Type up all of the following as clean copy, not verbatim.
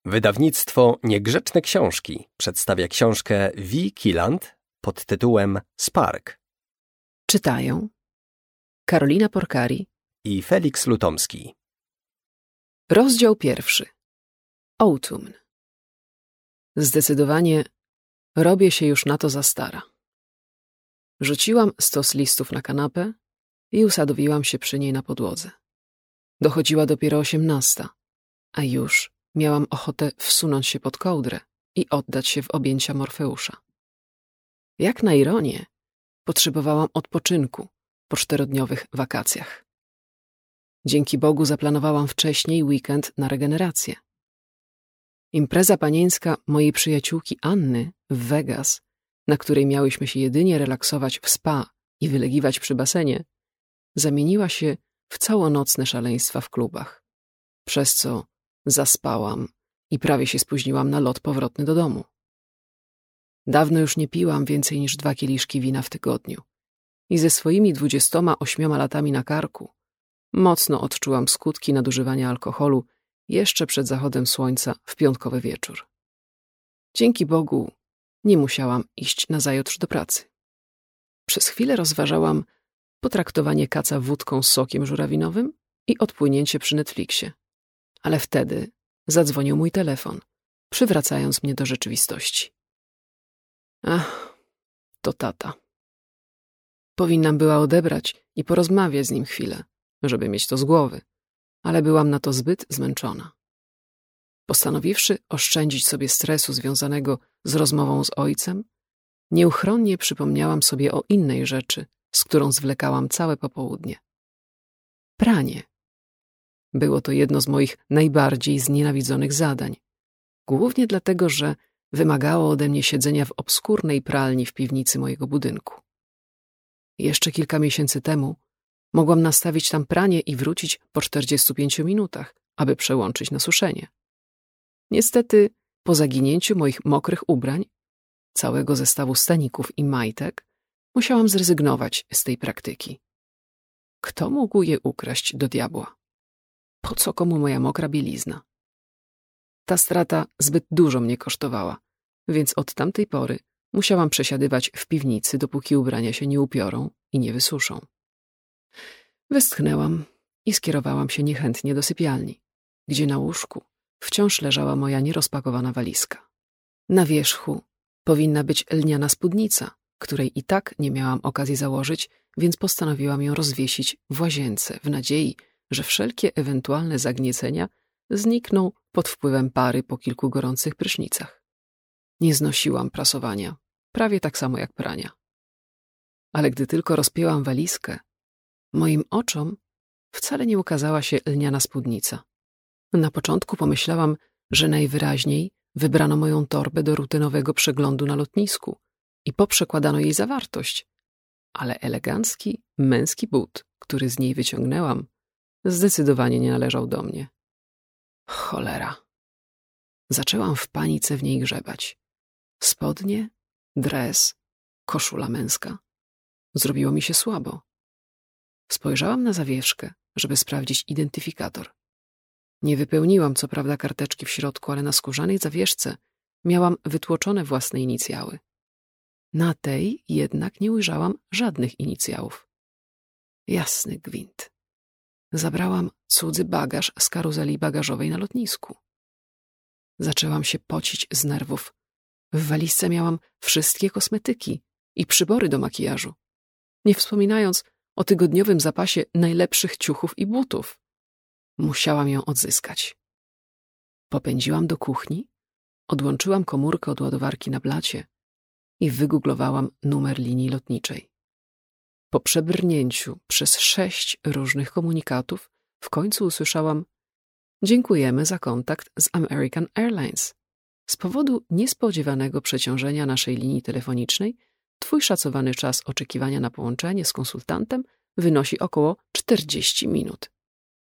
Wydawnictwo Niegrzeczne Książki przedstawia książkę V. Kielland pod tytułem Spark. Czytają Karolina Porcari I Felix Lutomski. Rozdział 1. Autumn. Zdecydowanie robię się już na to za stara. Rzuciłam stos listów na kanapę i usadowiłam się przy niej na podłodze. Dochodziła dopiero 18, a już miałam ochotę wsunąć się pod kołdrę i oddać się w objęcia Morfeusza. Jak na ironię, potrzebowałam odpoczynku po 4-dniowych wakacjach. Dzięki Bogu zaplanowałam wcześniej weekend na regenerację. Impreza panieńska mojej przyjaciółki Anny w Vegas, na której miałyśmy się jedynie relaksować w spa i wylegiwać przy basenie, zamieniła się w całonocne szaleństwa w klubach, przez co zaspałam i prawie się spóźniłam na lot powrotny do domu. Dawno już nie piłam więcej niż 2 kieliszki wina w tygodniu i ze swoimi 28 latami na karku mocno odczułam skutki nadużywania alkoholu jeszcze przed zachodem słońca w piątkowy wieczór. Dzięki Bogu nie musiałam iść nazajutrz do pracy. Przez chwilę rozważałam potraktowanie kaca wódką z sokiem żurawinowym i odpłynięcie przy Netflixie. Ale wtedy zadzwonił mój telefon, przywracając mnie do rzeczywistości. Ach, to tata. Powinnam była odebrać i porozmawiać z nim chwilę, żeby mieć to z głowy, ale byłam na to zbyt zmęczona. Postanowiwszy oszczędzić sobie stresu związanego z rozmową z ojcem, nieuchronnie przypomniałam sobie o innej rzeczy, z którą zwlekałam całe popołudnie. Pranie. Było to jedno z moich najbardziej znienawidzonych zadań, głównie dlatego, że wymagało ode mnie siedzenia w obskurnej pralni w piwnicy mojego budynku. Jeszcze kilka miesięcy temu mogłam nastawić tam pranie i wrócić po 45 minutach, aby przełączyć na suszenie. Niestety, po zaginięciu moich mokrych ubrań, całego zestawu staników i majtek, musiałam zrezygnować z tej praktyki. Kto mógł je ukraść do diabła? Po co komu moja mokra bielizna? Ta strata zbyt dużo mnie kosztowała, więc od tamtej pory musiałam przesiadywać w piwnicy, dopóki ubrania się nie upiorą i nie wysuszą. Westchnęłam i skierowałam się niechętnie do sypialni, gdzie na łóżku wciąż leżała moja nierozpakowana walizka. Na wierzchu powinna być lniana spódnica, której i tak nie miałam okazji założyć, więc postanowiłam ją rozwiesić w łazience w nadziei, że wszelkie ewentualne zagniecenia znikną pod wpływem pary po kilku gorących prysznicach. Nie znosiłam prasowania, prawie tak samo jak prania. Ale gdy tylko rozpięłam walizkę, moim oczom wcale nie ukazała się lniana spódnica. Na początku pomyślałam, że najwyraźniej wybrano moją torbę do rutynowego przeglądu na lotnisku i poprzekładano jej zawartość, ale elegancki, męski but, który z niej wyciągnęłam, zdecydowanie nie należał do mnie. Cholera. Zaczęłam w panice w niej grzebać. Spodnie, dres, koszula męska. Zrobiło mi się słabo. Spojrzałam na zawieszkę, żeby sprawdzić identyfikator. Nie wypełniłam co prawda karteczki w środku, ale na skórzanej zawieszce miałam wytłoczone własne inicjały. Na tej jednak nie ujrzałam żadnych inicjałów. Jasny gwint. Zabrałam cudzy bagaż z karuzeli bagażowej na lotnisku. Zaczęłam się pocić z nerwów. W walizce miałam wszystkie kosmetyki i przybory do makijażu, nie wspominając o tygodniowym zapasie najlepszych ciuchów i butów. Musiałam ją odzyskać. Popędziłam do kuchni, odłączyłam komórkę od ładowarki na blacie i wygooglowałam numer linii lotniczej. Po przebrnięciu przez 6 różnych komunikatów w końcu usłyszałam: dziękujemy za kontakt z American Airlines. Z powodu niespodziewanego przeciążenia naszej linii telefonicznej twój szacowany czas oczekiwania na połączenie z konsultantem wynosi około 40 minut.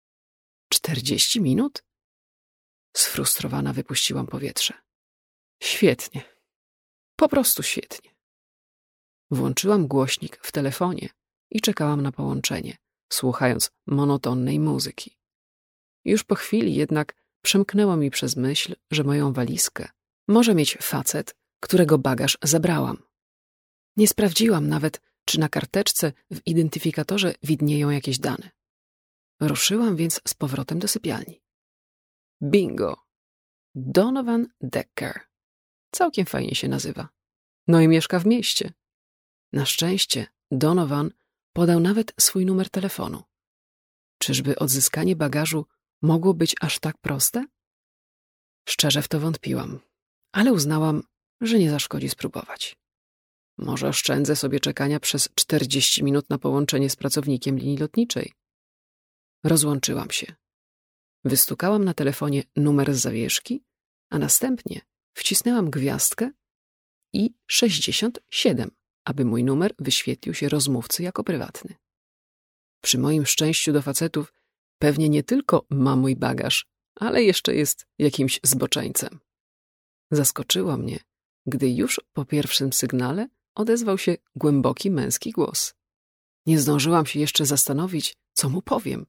40 minut? Sfrustrowana wypuściłam powietrze. Świetnie. Po prostu świetnie. Włączyłam głośnik w telefonie i czekałam na połączenie, słuchając monotonnej muzyki. Już po chwili jednak przemknęło mi przez myśl, że moją walizkę może mieć facet, którego bagaż zabrałam. Nie sprawdziłam nawet, czy na karteczce w identyfikatorze widnieją jakieś dane. Ruszyłam więc z powrotem do sypialni. Bingo! Donovan Decker. Całkiem fajnie się nazywa. No i mieszka w mieście. Na szczęście Donovan podał nawet swój numer telefonu. Czyżby odzyskanie bagażu mogło być aż tak proste? Szczerze w to wątpiłam, ale uznałam, że nie zaszkodzi spróbować. Może oszczędzę sobie czekania przez 40 minut na połączenie z pracownikiem linii lotniczej. Rozłączyłam się. Wystukałam na telefonie numer z zawieszki, a następnie wcisnęłam gwiazdkę i 67, aby mój numer wyświetlił się rozmówcy jako prywatny. Przy moim szczęściu do facetów pewnie nie tylko ma mój bagaż, ale jeszcze jest jakimś zboczeńcem. Zaskoczyło mnie, gdy już po pierwszym sygnale odezwał się głęboki męski głos. Nie zdążyłam się jeszcze zastanowić, co mu powiem.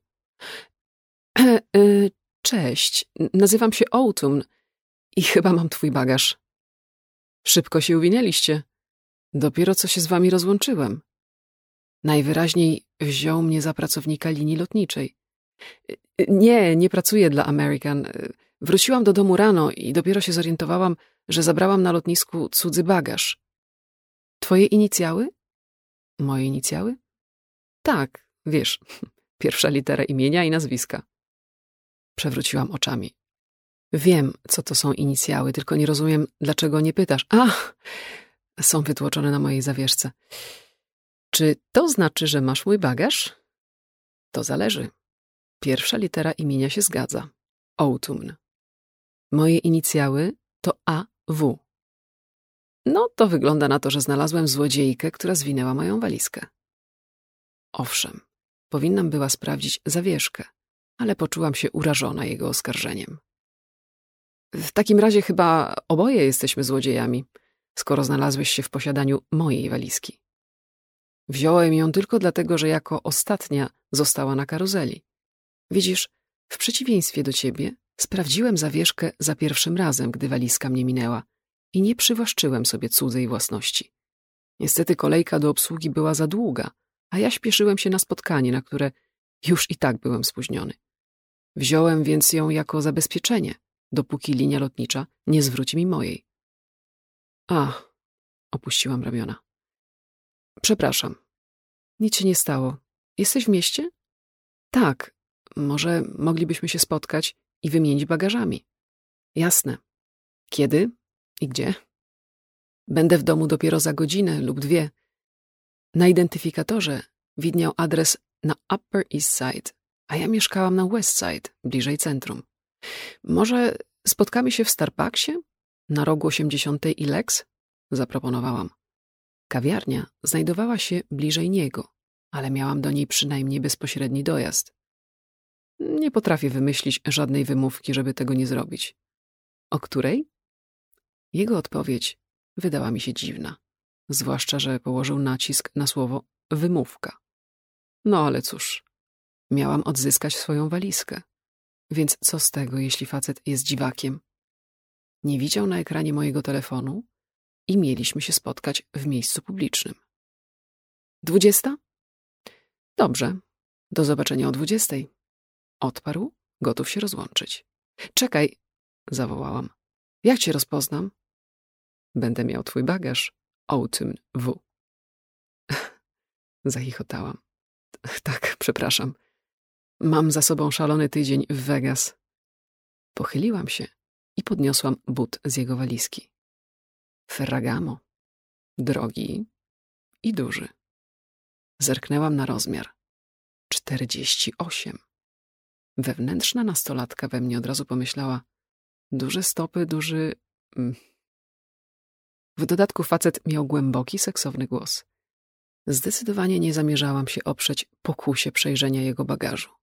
Cześć, nazywam się Autumn i chyba mam twój bagaż. Szybko się uwinęliście. Dopiero co się z wami rozłączyłem. Najwyraźniej wziął mnie za pracownika linii lotniczej. Nie pracuję dla American. Wróciłam do domu rano i dopiero się zorientowałam, że zabrałam na lotnisku cudzy bagaż. Twoje inicjały? Moje inicjały? Tak, wiesz, pierwsza litera imienia i nazwiska. Przewróciłam oczami. Wiem, co to są inicjały, tylko nie rozumiem, dlaczego nie pytasz. Ach, są wytłoczone na mojej zawieszce. Czy to znaczy, że masz mój bagaż? To zależy. Pierwsza litera imienia się zgadza. Autumn. Moje inicjały to AW. No, to wygląda na to, że znalazłem złodziejkę, która zwinęła moją walizkę. Owszem, powinnam była sprawdzić zawieszkę, ale poczułam się urażona jego oskarżeniem. W takim razie chyba oboje jesteśmy złodziejami, skoro znalazłeś się w posiadaniu mojej walizki. Wziąłem ją tylko dlatego, że jako ostatnia została na karuzeli. Widzisz, w przeciwieństwie do ciebie sprawdziłem zawieszkę za pierwszym razem, gdy walizka mnie minęła i nie przywłaszczyłem sobie cudzej własności. Niestety kolejka do obsługi była za długa, a ja śpieszyłem się na spotkanie, na które już i tak byłem spóźniony. Wziąłem więc ją jako zabezpieczenie, dopóki linia lotnicza nie zwróci mi mojej. Opuściłam ramiona. Przepraszam. Nic się nie stało. Jesteś w mieście? Tak. Może moglibyśmy się spotkać i wymienić bagażami. Jasne. Kiedy i gdzie? Będę w domu dopiero za godzinę lub 2. Na identyfikatorze widniał adres na Upper East Side, a ja mieszkałam na West Side, bliżej centrum. Może spotkamy się w Starbucksie? Na rogu 80 i Lex? Zaproponowałam. Kawiarnia znajdowała się bliżej niego, ale miałam do niej przynajmniej bezpośredni dojazd. Nie potrafię wymyślić żadnej wymówki, żeby tego nie zrobić. O której? Jego odpowiedź wydała mi się dziwna, zwłaszcza, że położył nacisk na słowo wymówka. No ale cóż, miałam odzyskać swoją walizkę, więc co z tego, jeśli facet jest dziwakiem? Nie widział na ekranie mojego telefonu i mieliśmy się spotkać w miejscu publicznym. 20? Dobrze, do zobaczenia o 20. Odparł, gotów się rozłączyć. Czekaj, zawołałam. Jak cię rozpoznam? Będę miał twój bagaż, Autumn W. Zachichotałam. Tak, przepraszam. Mam za sobą szalony tydzień w Vegas. Pochyliłam się i podniosłam but z jego walizki. Ferragamo. Drogi i duży. Zerknęłam na rozmiar. 48. Wewnętrzna nastolatka we mnie od razu pomyślała: duże stopy, duży... W dodatku facet miał głęboki, seksowny głos. Zdecydowanie nie zamierzałam się oprzeć pokusie przejrzenia jego bagażu.